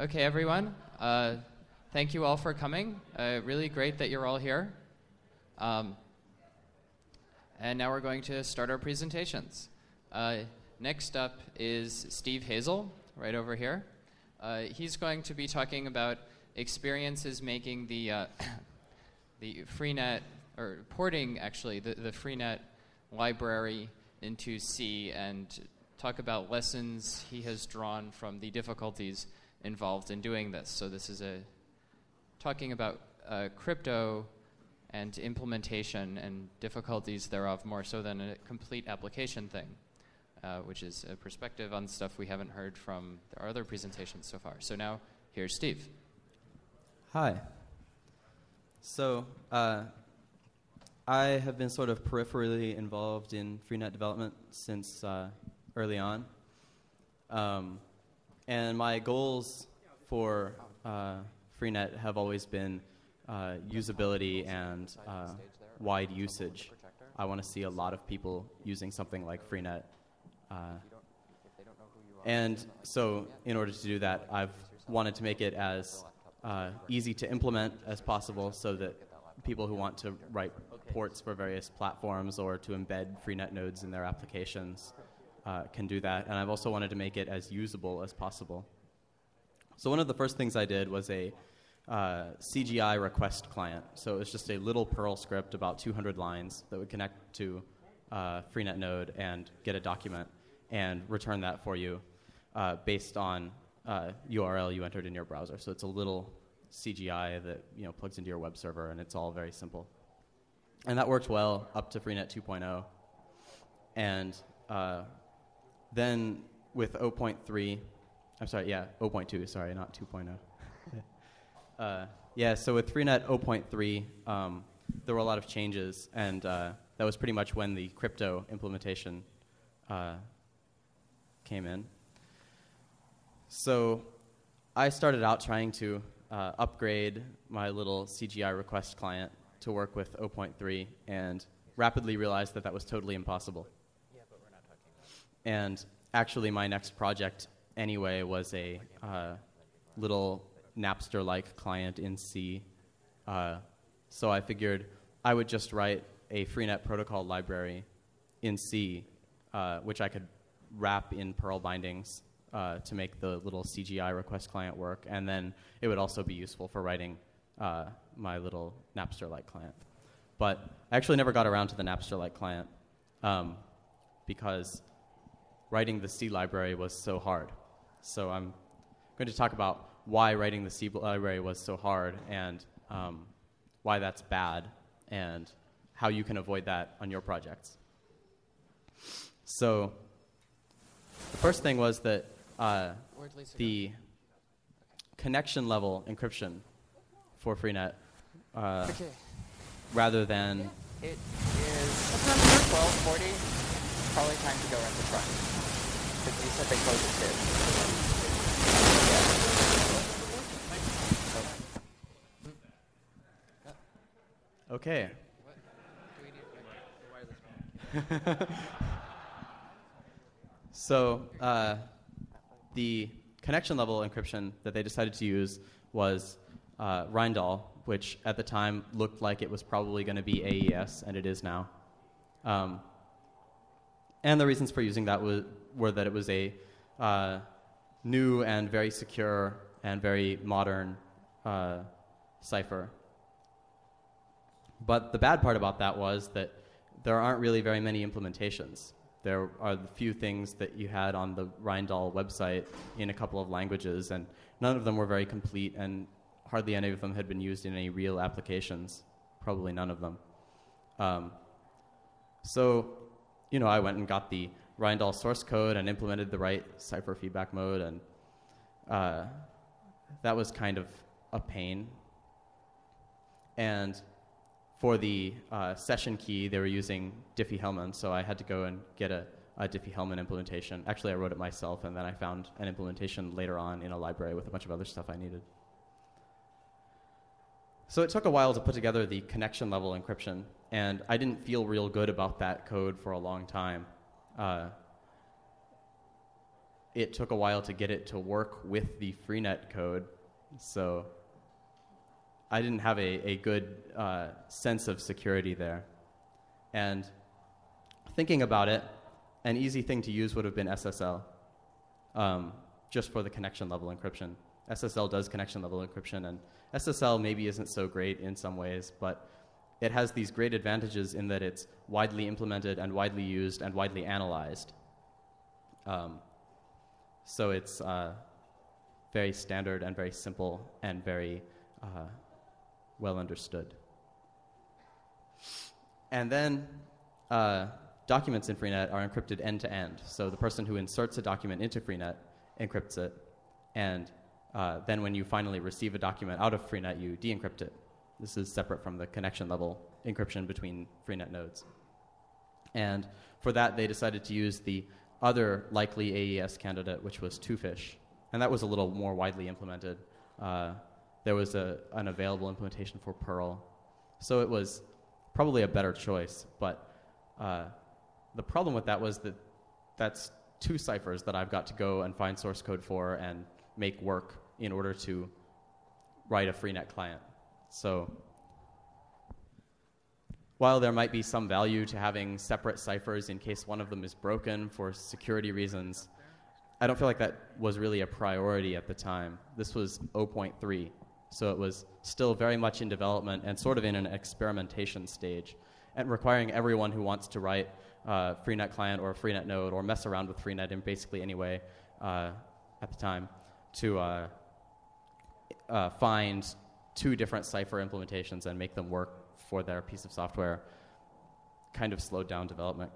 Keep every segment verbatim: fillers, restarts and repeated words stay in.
Okay, everyone. Uh, thank you all for coming. Uh, really great that you're all here. Um, and now we're going to start our presentations. Uh, next up is Steve Hazel, right over here. Uh, he's going to be talking about experiences making the uh, the Freenet, or porting actually, the, the Freenet library into C, and talk about lessons he has drawn from the difficulties involved in doing this. So this is a talking about uh, crypto and implementation and difficulties thereof more so than a complete application thing, uh, which is a perspective on stuff we haven't heard from our other presentations so far. So now, here's Steve. Hi. So uh, I have been sort of peripherally involved in Freenet development since uh, early on. Um, and my goals for uh, Freenet have always been uh, usability and uh, wide usage. I want to see a lot of people using something like Freenet. Uh, and so in order to do that, I've wanted to make it as uh, easy to implement as possible so that people who want to write ports for various platforms or to embed Freenet nodes in their applications uh, can do that. And I've also wanted to make it as usable as possible. So one of the first things I did was a uh, C G I request client. So it was just a little Perl script, about two hundred lines, that would connect to uh, Freenet node and get a document and return that for you uh, based on uh, U R L you entered in your browser. So it's a little C G I that you know plugs into your web server, and it's all very simple. And that worked well up to Freenet two point oh. And uh, then with zero point three, I'm sorry, yeah, zero point two, sorry, not two point oh. uh, yeah, so with Freenet zero point three, um, there were a lot of changes, and uh, that was pretty much when the crypto implementation uh, came in. So I started out trying to uh, upgrade my little C G I request client to work with zero point three, and rapidly realized that that was totally impossible. Yeah, but we're not talking about it. And actually, my next project anyway was a uh, little Napster-like client in C. Uh, so I figured I would just write a Freenet protocol library in C, uh, which I could wrap in Perl bindings uh, to make the little C G I request client work, and then it would also be useful for writing uh, my little Napster-like client. But I actually never got around to the Napster-like client um, because writing the C library was so hard. So I'm going to talk about why writing the C library was so hard, and um, why that's bad, and how you can avoid that on your projects. So the first thing was that uh, the connection level encryption for Freenet, uh, Okay. rather than... Yeah, it is twelve forty. Probably time to go rent the truck. Because you said they closed at two. Okay. What? Do we need a wireless phone? So uh, the connection level encryption that they decided to use was uh, Rijndael, which at the time looked like it was probably going to be A E S, and it is now. Um, and the reasons for using that was, were that it was a uh, new and very secure and very modern uh, cipher. But the bad part about that was that there aren't really very many implementations. There are the few things that you had on the Rijndael website in a couple of languages, and none of them were very complete, and hardly any of them had been used in any real applications, probably none of them. Um, so, you know, I went and got the Rijndael source code and implemented the right cipher feedback mode, and uh, that was kind of a pain. And for the uh, session key, they were using Diffie-Hellman, so I had to go and get a, a Diffie-Hellman implementation. Actually, I wrote it myself, and then I found an implementation later on in a library with a bunch of other stuff I needed. So it took a while to put together the connection level encryption, and I didn't feel real good about that code for a long time. Uh, it took a while to get it to work with the Freenet code. So I didn't have a, a good uh, sense of security there. And thinking about it, an easy thing to use would have been S S L, um, just for the connection level encryption. S S L does connection level encryption, and S S L maybe isn't so great in some ways, but it has these great advantages in that it's widely implemented and widely used and widely analyzed. Um, so it's uh, very standard and very simple and very uh, well understood. And then uh, documents in Freenet are encrypted end-to-end. So the person who inserts a document into Freenet encrypts it, and uh, then when you finally receive a document out of Freenet, you de-encrypt it. This is separate from the connection level encryption between Freenet nodes. And for that, they decided to use the other likely A E S candidate, which was two fish. And that was a little more widely implemented. Uh, there was a, an available implementation for Perl. So it was probably a better choice. But uh, the problem with that was that that's two ciphers that I've got to go and find source code for and make work in order to write a Freenet client. So while there might be some value to having separate ciphers in case one of them is broken for security reasons, I don't feel like that was really a priority at the time. This was zero point three, so it was still very much in development and sort of in an experimentation stage, and requiring everyone who wants to write uh, Freenet client or a Freenet node or mess around with Freenet in basically any way uh, at the time to uh, uh, find two different cipher implementations and make them work for their piece of software kind of slowed down development.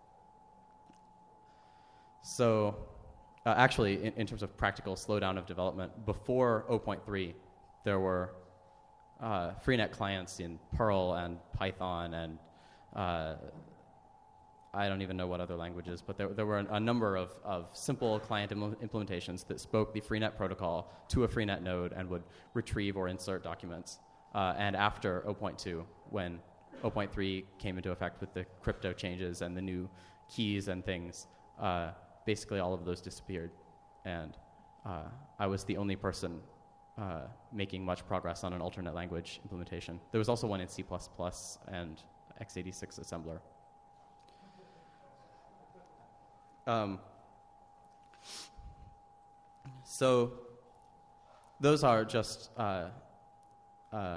So uh, actually, in, in terms of practical slowdown of development, before zero point three, there were uh, Freenet clients in Perl and Python and uh, I don't even know what other languages, but there, there were a, a number of, of simple client Im- implementations that spoke the Freenet protocol to a Freenet node and would retrieve or insert documents. Uh, and after zero point two, when zero point three came into effect with the crypto changes and the new keys and things, uh, basically all of those disappeared. And uh, I was the only person uh, making much progress on an alternate language implementation. There was also one in C plus plus and x eighty-six assembler. Um, so those are just uh, uh,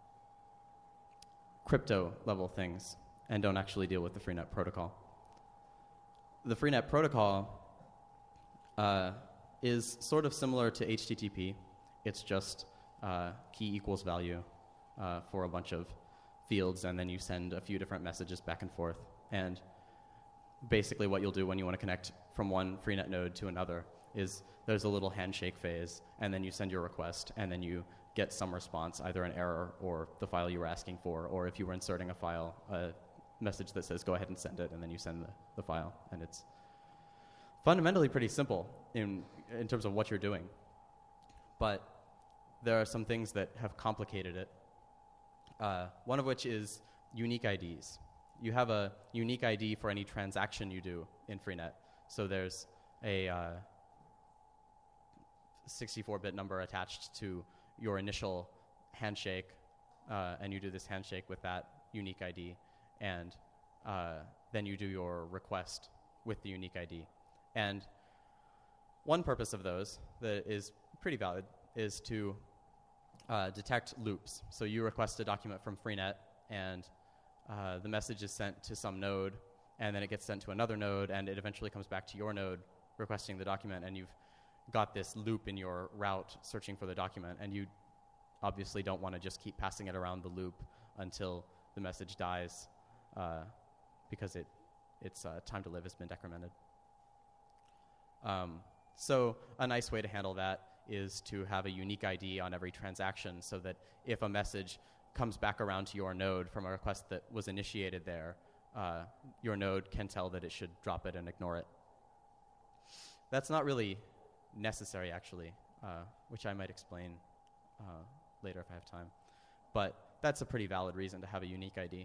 crypto level things and don't actually deal with the Freenet protocol. The Freenet protocol uh, is sort of similar to H T T P. It's just uh, key equals value uh, for a bunch of fields, and then you send a few different messages back and forth. And basically what you'll do when you want to connect from one Freenet node to another is there's a little handshake phase, and then you send your request, and then you get some response, either an error or the file you were asking for, or if you were inserting a file, a message that says go ahead and send it, and then you send the, the file. And it's fundamentally pretty simple in, in terms of what you're doing. But there are some things that have complicated it, uh, one of which is unique I Ds. You have a unique I D for any transaction you do in Freenet. So there's a uh, sixty-four bit number attached to your initial handshake, uh, and you do this handshake with that unique I D, and uh, then you do your request with the unique I D. And one purpose of those that is pretty valid is to uh, detect loops. So you request a document from Freenet, and Uh, the message is sent to some node, and then it gets sent to another node, and it eventually comes back to your node requesting the document, and you've got this loop in your route searching for the document, and you obviously don't want to just keep passing it around the loop until the message dies, uh, because it, its uh, time to live has been decremented. Um, so a nice way to handle that is to have a unique I D on every transaction, so that if a message comes back around to your node from a request that was initiated there, uh, your node can tell that it should drop it and ignore it. That's not really necessary, actually, uh, which I might explain uh, later if I have time. But that's a pretty valid reason to have a unique I D.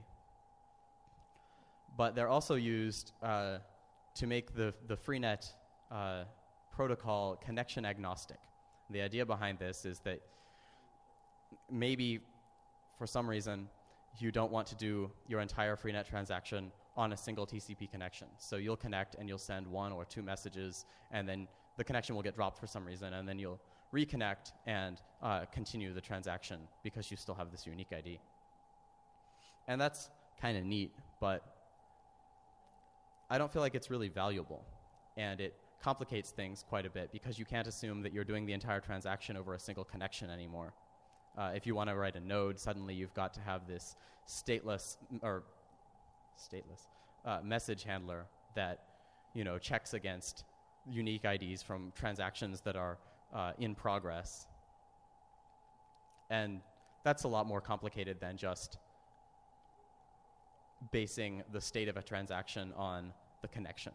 But they're also used uh, to make the, the Freenet uh, protocol connection agnostic. The idea behind this is that maybe for some reason you don't want to do your entire Freenet transaction on a single T C P connection. So you'll connect and you'll send one or two messages, and then the connection will get dropped for some reason, and then you'll reconnect and uh, continue the transaction because you still have this unique I D. And that's kind of neat, but I don't feel like it's really valuable. And it complicates things quite a bit because you can't assume that you're doing the entire transaction over a single connection anymore. Uh, if you want to write a node, suddenly you've got to have this stateless or stateless uh, message handler that, you know, checks against unique I Ds from transactions that are uh, in progress. And that's a lot more complicated than just basing the state of a transaction on the connection.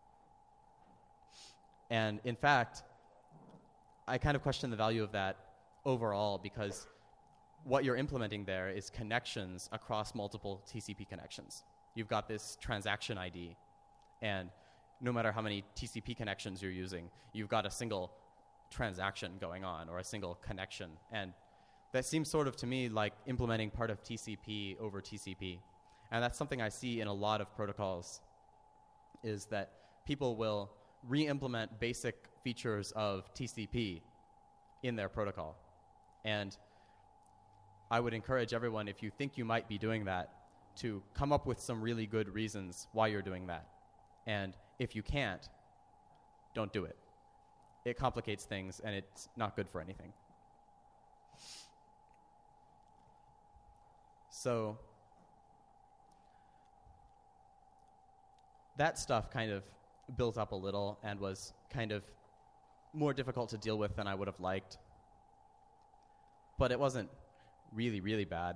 And in fact, I kind of question the value of that overall because what you're implementing there is connections across multiple T C P connections. You've got this transaction I D, and no matter how many T C P connections you're using, you've got a single transaction going on or a single connection. And that seems sort of to me like implementing part of T C P over T C P. And that's something I see in a lot of protocols, is that people will re-implement basic features of T C P in their protocol. And I would encourage everyone, if you think you might be doing that, to come up with some really good reasons why you're doing that. And if you can't, don't do it. It complicates things, and it's not good for anything. So that stuff kind of built up a little and was kind of more difficult to deal with than I would have liked. But it wasn't really, really bad.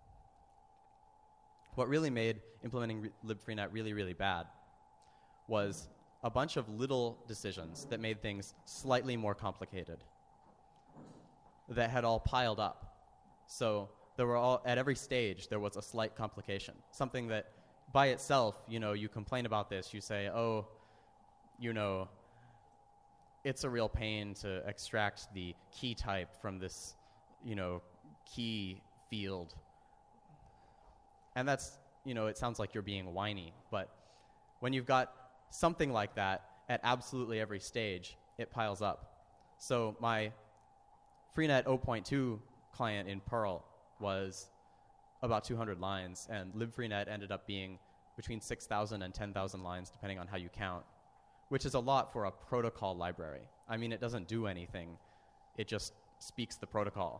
What really made implementing re- libfreenet really, really bad was a bunch of little decisions that made things slightly more complicated that had all piled up. So there were all, at every stage, there was a slight complication. Something that by itself, you know, you complain about this, you say, oh, you know, it's a real pain to extract the key type from this, you know, key field. And that's, you know, it sounds like you're being whiny, but when you've got something like that at absolutely every stage, it piles up. So my Freenet zero point two client in Perl was about two hundred lines, and libfreenet ended up being between six thousand and ten thousand lines, depending on how you count, which is a lot for a protocol library. I mean, it doesn't do anything. It just speaks the protocol.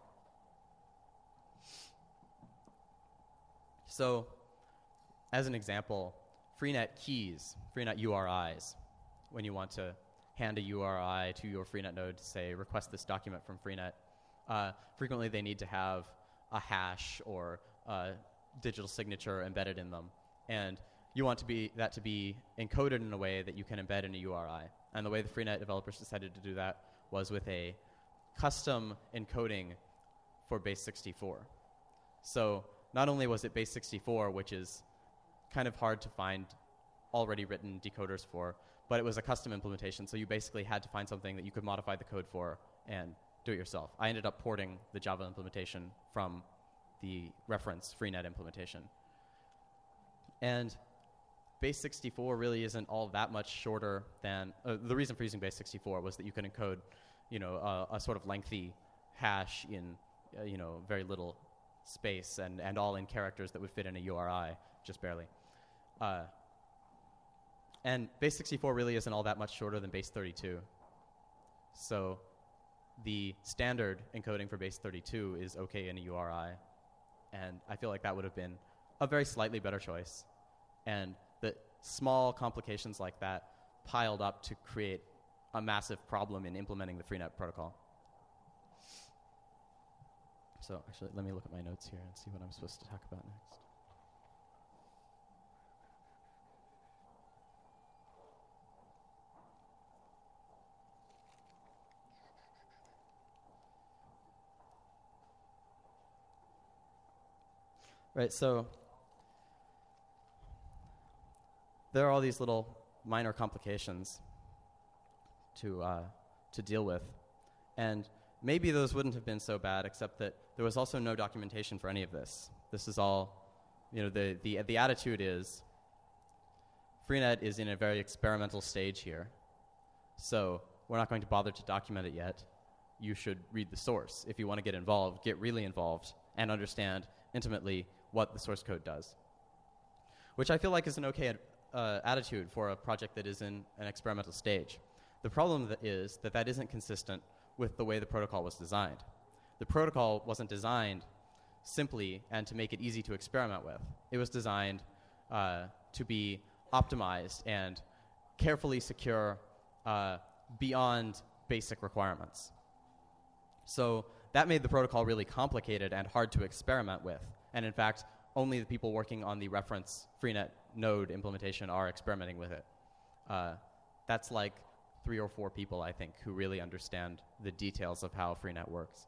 So, as an example, Freenet keys, Freenet U R Is, when you want to hand a U R I to your Freenet node to say, request this document from Freenet, uh, frequently they need to have a hash or a digital signature embedded in them. And you want to be, that to be encoded in a way that you can embed in a U R I. And the way the Freenet developers decided to do that was with a custom encoding for base sixty-four. So not only was it base sixty-four, which is kind of hard to find already written decoders for, but it was a custom implementation, so you basically had to find something that you could modify the code for and do it yourself. I ended up porting the Java implementation from the reference Freenet implementation. And base sixty-four really isn't all that much shorter than, uh, the reason for using base sixty-four was that you could encode, you know, uh, a sort of lengthy hash in, uh, you know, very little space, and, and all in characters that would fit in a U R I, just barely. Uh, and base sixty-four really isn't all that much shorter than base thirty-two. So the standard encoding for base thirty-two is okay in a U R I, and I feel like that would have been a very slightly better choice. And the small complications like that piled up to create a massive problem in implementing the Freenet protocol. So actually, let me look at my notes here and see what I'm supposed to talk about next. Right, so there are all these little minor complications, to uh, to deal with. And maybe those wouldn't have been so bad, except that there was also no documentation for any of this. This is all, you know, the, the, the attitude is Freenet is in a very experimental stage here, so we're not going to bother to document it yet. You should read the source. If you want to get involved, get really involved and understand intimately what the source code does, which I feel like is an okay ad, uh, attitude for a project that is in an experimental stage. The problem that is that that isn't consistent with the way the protocol was designed. The protocol wasn't designed simply and to make it easy to experiment with. It was designed uh, to be optimized and carefully secure uh, beyond basic requirements. So that made the protocol really complicated and hard to experiment with. And in fact, only the people working on the reference Freenet node implementation are experimenting with it. Uh, that's like three or four people, I think, who really understand the details of how Freenet works.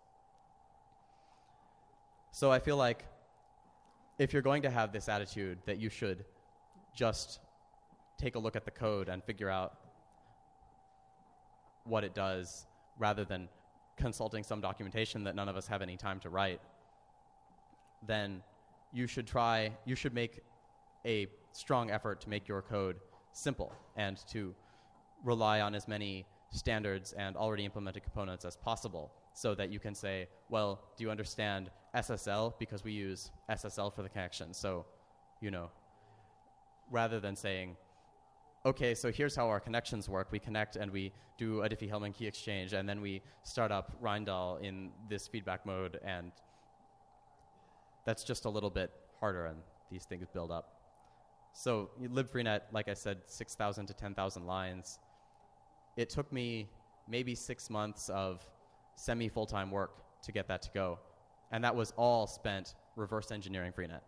So I feel like if you're going to have this attitude that you should just take a look at the code and figure out what it does rather than consulting some documentation that none of us have any time to write, then you should try, you should make a strong effort to make your code simple and to rely on as many standards and already implemented components as possible so that you can say, well, do you understand S S L? Because we use S S L for the connection. So, you know, rather than saying, okay, so here's how our connections work. We connect and we do a Diffie-Hellman key exchange, and then we start up Rindal in this feedback mode, and that's just a little bit harder, and these things build up. So libfreenet, like I said, six thousand to ten thousand lines. It took me maybe six months of semi-full-time work to get that to go, and that was all spent reverse engineering Freenet.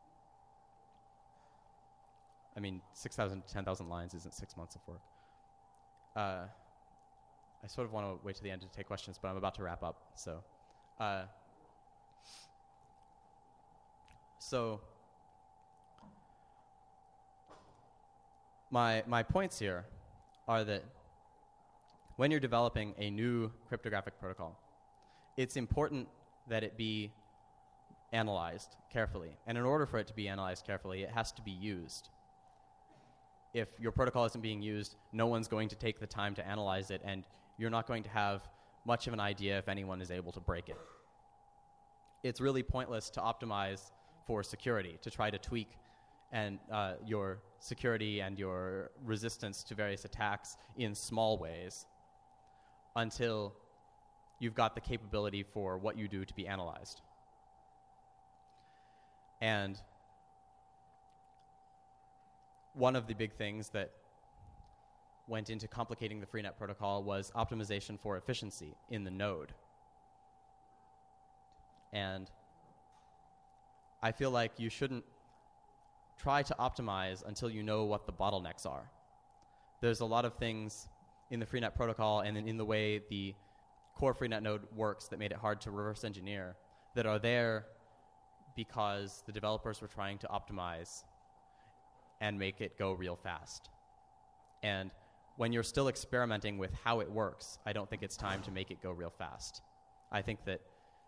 I mean, six thousand to ten thousand lines isn't six months of work. Uh, I sort of want to wait to the end to take questions, but I'm about to wrap up. So, uh, so my my points here are that when you're developing a new cryptographic protocol, it's important that it be analyzed carefully. And in order for it to be analyzed carefully, it has to be used. If your protocol isn't being used, no one's going to take the time to analyze it, and you're not going to have much of an idea if anyone is able to break it. It's really pointless to optimize for security, to try to tweak and uh, your security and your resistance to various attacks in small ways until you've got the capability for what you do to be analyzed. And one of the big things that went into complicating the Freenet protocol was optimization for efficiency in the node. And I feel like you shouldn't try to optimize until you know what the bottlenecks are. There's a lot of things in the Freenet protocol and in, in the way the core Freenet node works that made it hard to reverse engineer that are there because the developers were trying to optimize and make it go real fast. And when you're still experimenting with how it works, I don't think it's time to make it go real fast. I think that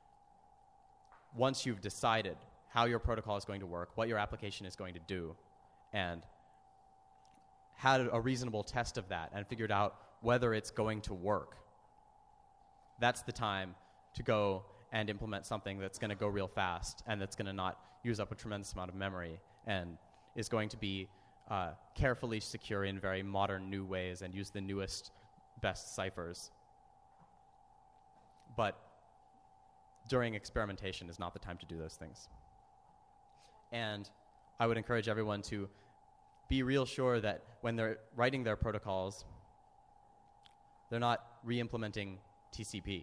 once you've decided how your protocol is going to work, what your application is going to do, and had a reasonable test of that and figured out whether it's going to work, that's the time to go and implement something that's going to go real fast and that's going to not use up a tremendous amount of memory and is going to be uh, carefully secure in very modern new ways and use the newest, best ciphers. But during experimentation is not the time to do those things. And I would encourage everyone to be real sure that when they're writing their protocols, they're not re-implementing T C P.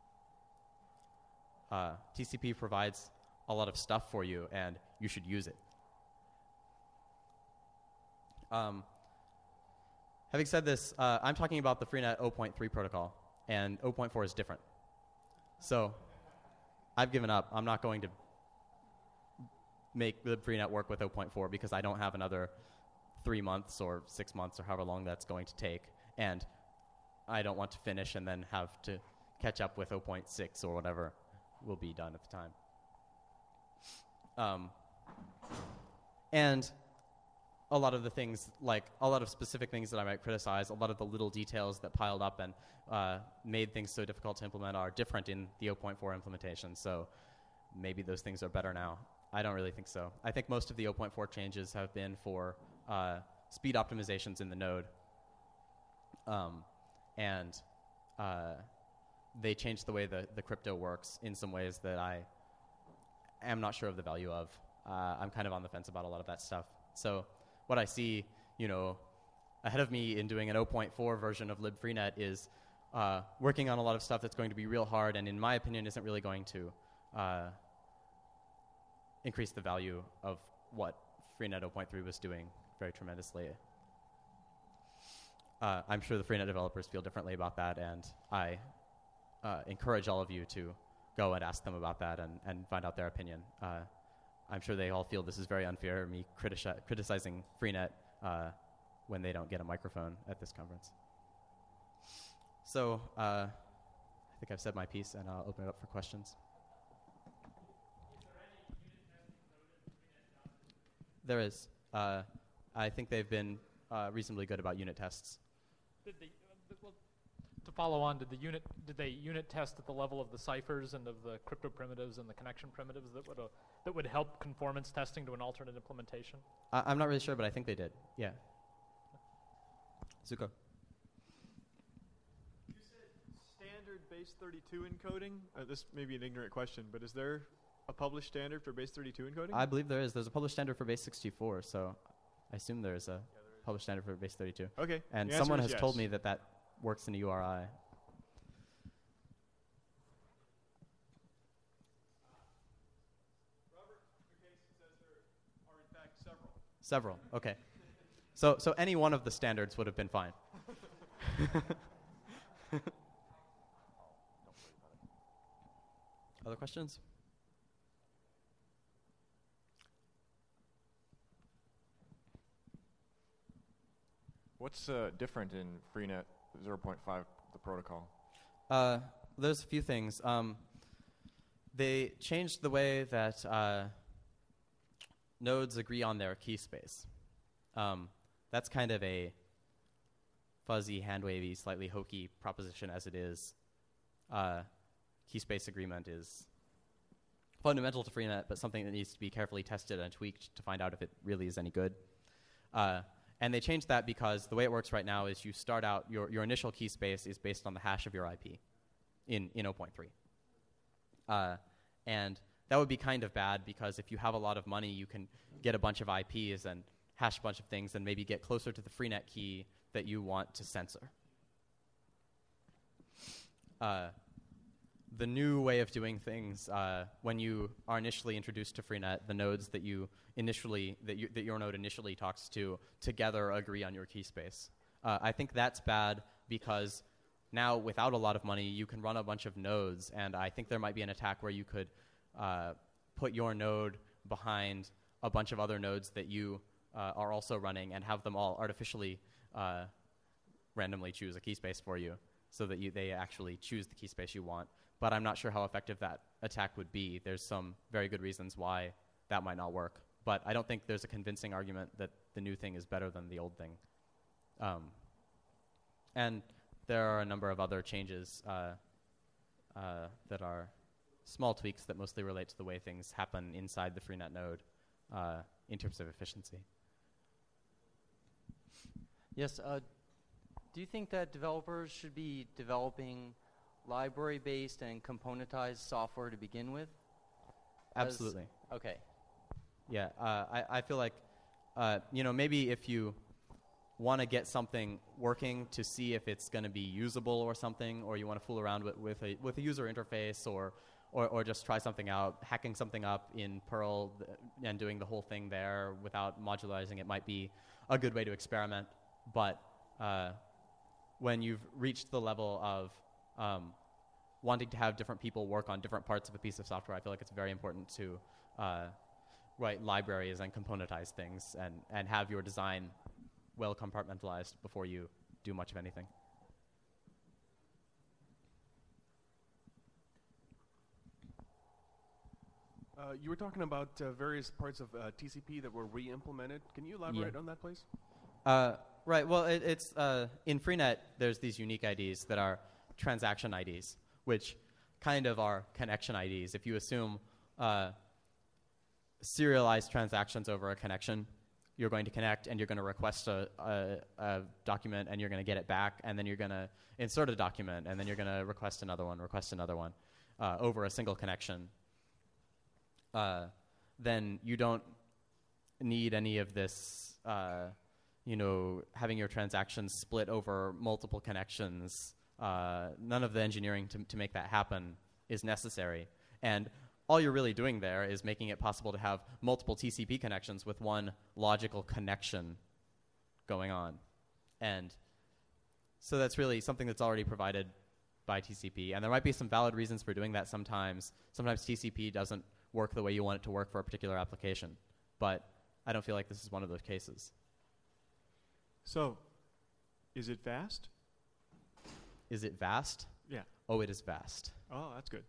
Uh, T C P provides a lot of stuff for you, and you should use it. Um, having said this, uh, I'm talking about the Freenet zero point three protocol, and zero point four is different. So I've given up. I'm not going to make the Freenet work with zero point four because I don't have another three months or six months or however long that's going to take. And I don't want to finish and then have to catch up with zero point six or whatever will be done at the time. Um, and a lot of the things, like a lot of specific things that I might criticize, a lot of the little details that piled up and uh, made things so difficult to implement are different in the zero point four implementation. So maybe those things are better now. I don't really think so. I think most of the zero point four changes have been for uh, speed optimizations in the node. Um, and uh, they changed the way the, the crypto works in some ways that I am not sure of the value of. Uh, I'm kind of on the fence about a lot of that stuff. So what I see, you know, ahead of me in doing an zero point four version of libfreenet is uh, working on a lot of stuff that's going to be real hard and in my opinion isn't really going to uh, increase the value of what Freenet zero point three was doing very tremendously. Uh, I'm sure the Freenet developers feel differently about that, and I uh, encourage all of you to go and ask them about that and, and find out their opinion. Uh, I'm sure they all feel this is very unfair, me critici- criticizing Freenet uh, when they don't get a microphone at this conference. So uh, I think I've said my piece, and I'll open it up for questions. There is. Uh, I think they've been uh, reasonably good about unit tests. Did they, uh, well, to follow on, did the unit did they unit test at the level of the ciphers and of the crypto primitives and the connection primitives that would uh, that would help conformance testing to an alternate implementation? I, I'm not really sure, but I think they did. Yeah. Zuko. You said standard base thirty-two encoding. Uh, this may be an ignorant question, but is there a published standard for base thirty-two encoding? I believe there is. There's a published standard for base sixty-four, so I assume there is a published standard for base thirty-two. Okay. And the answer someone is has yes. told me that that works in a U R I. Robert, your case says there are in fact several. Several. Okay. So so any one of the standards would have been fine. Other questions? What's uh, different in Freenet zero point five, the protocol? Uh, there's a few things. Um, they changed the way that uh, nodes agree on their key space. Um, that's kind of a fuzzy, hand-wavy, slightly hokey proposition as it is. Uh, key space agreement is fundamental to Freenet, but something that needs to be carefully tested and tweaked to find out if it really is any good. Uh, And they changed that because the way it works right now is you start out, your, your initial key space is based on the hash of your I P in, in zero point three. Uh, and that would be kind of bad because if you have a lot of money, you can get a bunch of I Ps and hash a bunch of things and maybe get closer to the Freenet key that you want to censor. Uh, the new way of doing things, uh, when you are initially introduced to Freenet, the nodes that you initially that, you, that your node initially talks to together agree on your key space. Uh, I think that's bad because now without a lot of money, you can run a bunch of nodes, and I think there might be an attack where you could uh, put your node behind a bunch of other nodes that you uh, are also running and have them all artificially uh, randomly choose a key space for you so that you, they actually choose the key space you want. But I'm not sure how effective that attack would be. There's some very good reasons why that might not work. But I don't think there's a convincing argument that the new thing is better than the old thing. Um, and there are a number of other changes uh, uh, that are small tweaks that mostly relate to the way things happen inside the Freenet node uh, in terms of efficiency. Yes, uh, do you think that developers should be developing library-based and componentized software to begin with? As- Absolutely. Okay. Yeah, uh, I, I feel like, uh, you know, maybe if you want to get something working to see if it's going to be usable or something, or you want to fool around with, with, a, with a user interface or, or, or just try something out, hacking something up in Perl th- and doing the whole thing there without modularizing it might be a good way to experiment. But uh, when you've reached the level of um, wanting to have different people work on different parts of a piece of software, I feel like it's very important to uh, write libraries and componentize things and, and have your design well compartmentalized before you do much of anything. Uh, you were talking about uh, various parts of uh, T C P that were re-implemented. Can you elaborate Yeah. on that, please? Uh, right. Well, it, it's uh, in Freenet. There's these unique I Ds that are transaction I Ds, which kind of are connection I Ds. If you assume uh, serialized transactions over a connection, you're going to connect and you're going to request a, a, a document and you're going to get it back, and then you're going to insert a document, and then you're going to request another one, request another one uh, over a single connection. Uh, then you don't need any of this, uh, you know, having your transactions split over multiple connections. Uh, none of the engineering to, to make that happen is necessary. And all you're really doing there is making it possible to have multiple T C P connections with one logical connection going on. And so that's really something that's already provided by T C P. And there might be some valid reasons for doing that sometimes. Sometimes T C P doesn't work the way you want it to work for a particular application. But I don't feel like this is one of those cases. So, is it fast? Is it vast? Yeah. Oh, it is vast. Oh, that's good.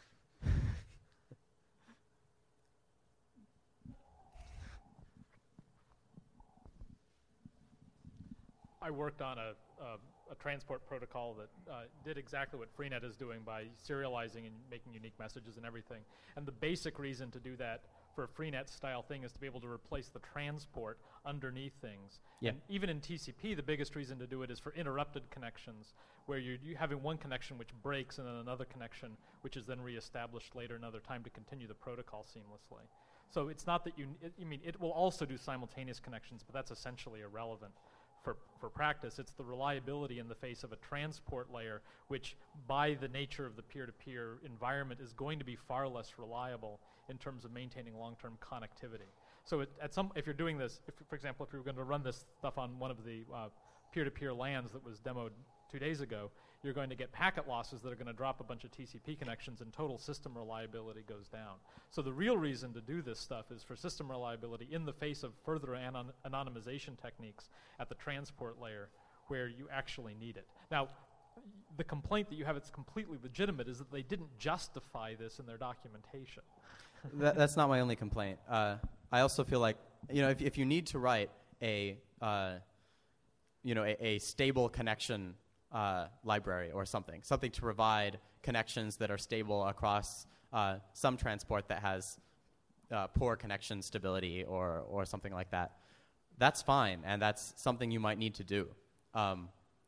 I worked on a, a, a transport protocol that uh, did exactly what Freenet is doing by serializing and making unique messages and everything. And the basic reason to do that for a Freenet style thing is to be able to replace the transport underneath things. Yeah. And even in T C P, the biggest reason to do it is for interrupted connections, where you're, you're having one connection which breaks and then another connection which is then reestablished later another time to continue the protocol seamlessly. So it's not that you, it, I mean, it will also do simultaneous connections, but that's essentially irrelevant. For, for practice, it's the reliability in the face of a transport layer, which by the nature of the peer-to-peer environment is going to be far less reliable in terms of maintaining long-term connectivity. So it, at some, if you're doing this, if, for example, if you're going to run this stuff on one of the uh, peer-to-peer LANs that was demoed two days ago, you're going to get packet losses that are going to drop a bunch of T C P connections, and total system reliability goes down. So the real reason to do this stuff is for system reliability in the face of further anon anonymization techniques at the transport layer where you actually need it. Now, the complaint that you have, it's completely legitimate, is that they didn't justify this in their documentation. that, that's not my only complaint. Uh, I also feel like, you know, if, if you need to write a, uh, you know, a, a stable connection uh, library or something, something to provide connections that are stable across uh, some transport that has uh, poor connection stability or, or something like that, that's fine, and that's something you might need to do. Um,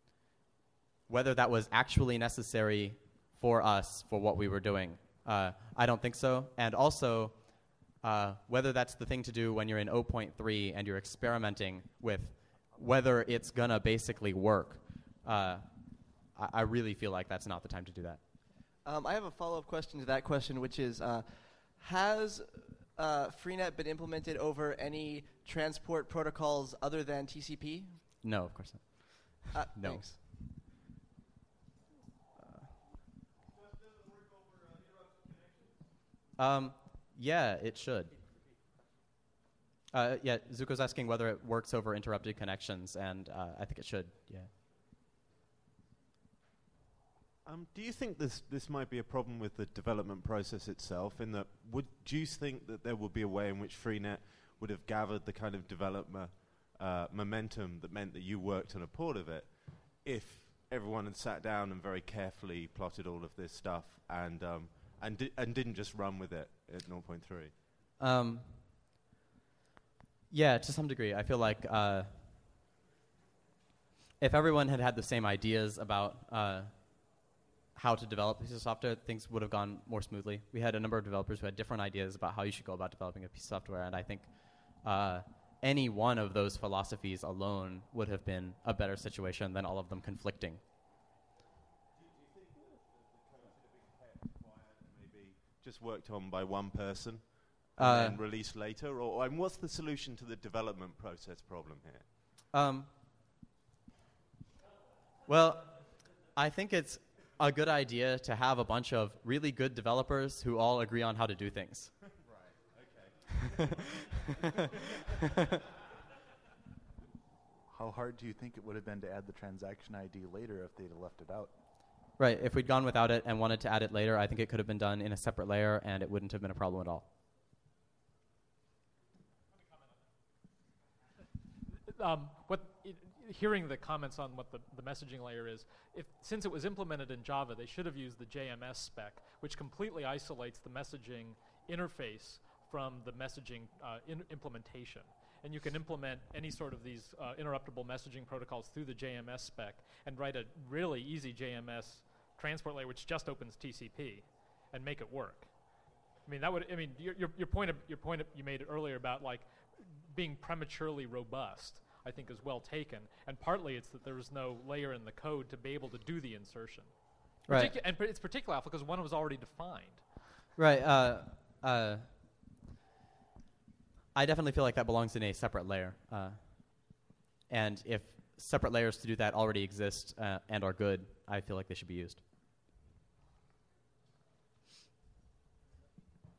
whether that was actually necessary for us for what we were doing, uh, I don't think so. And also, uh, whether that's the thing to do when you're in zero point three and you're experimenting with whether it's going to basically work, uh, I, I really feel like that's not the time to do that. Um, I have a follow-up question to that question, which is, uh, has uh, Freenet been implemented over any transport protocols other than T C P? No, of course not. Uh, no. Thanks. Um, yeah, it should. Uh, yeah, Zuko's asking whether it works over interrupted connections, and uh, I think it should, yeah. Um, do you think this this might be a problem with the development process itself? In that, would do you think that there would be a way in which Freenet would have gathered the kind of developer uh, momentum that meant that you worked on a port of it, if everyone had sat down and very carefully plotted all of this stuff and um, and di and didn't just run with it at zero point three? Um, yeah, to some degree. I feel like uh, if everyone had had the same ideas about uh, how to develop a piece of software, things would have gone more smoothly. We had a number of developers who had different ideas about how you should go about developing a piece of software, and I think uh, any one of those philosophies alone would have been a better situation than all of them conflicting. Maybe just worked on by one person and Uh, then released later, or, or and what's the solution to the development process problem here? Um, well, I think it's a good idea to have a bunch of really good developers who all agree on how to do things. Right, okay. How hard do you think it would have been to add the transaction I D later if they'd have left it out? Right, if we'd gone without it and wanted to add it later, I think it could have been done in a separate layer and it wouldn't have been a problem at all. um, what it, hearing the comments on what the, the messaging layer is, if since it was implemented in Java, they should have used the J M S spec, which completely isolates the messaging interface from the messaging uh, in implementation. And you can implement any sort of these uh, interruptible messaging protocols through the J M S spec and write a really easy J M S transport layer which just opens T C P and make it work. I mean, that would. I mean, your your, your point of, your point of, you made earlier about like being prematurely robust, I think, is well taken. And partly it's that there was no layer in the code to be able to do the insertion. Right. Particu and it's particularly awful because one was already defined. Right. Uh, uh, I definitely feel like that belongs in a separate layer. Uh, and if separate layers to do that already exist uh, and are good, I feel like they should be used.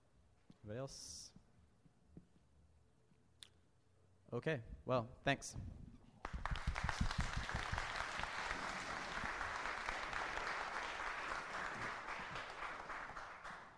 Anybody else? Okay. Well, thanks.